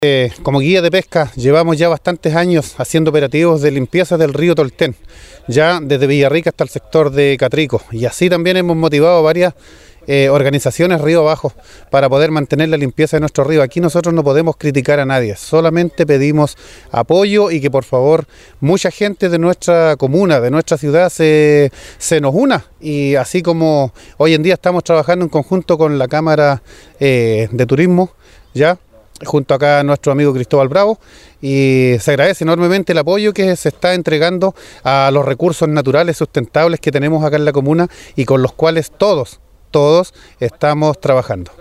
Como guía de pesca llevamos ya bastantes años haciendo operativos de limpieza del río Tolten, ya desde Villarrica hasta el sector de Catrico, y así también hemos motivado a varias organizaciones río abajo para poder mantener la limpieza de nuestro río. Aquí nosotros no podemos criticar a nadie, solamente pedimos apoyo y que por favor mucha gente de nuestra comuna, de nuestra ciudad se nos una, y así como hoy en día estamos trabajando en conjunto con la Cámara de Turismo, ya junto acá a nuestro amigo Cristóbal Bravo, y se agradece enormemente el apoyo que se está entregando a los recursos naturales sustentables que tenemos acá en la comuna y con los cuales todos estamos trabajando.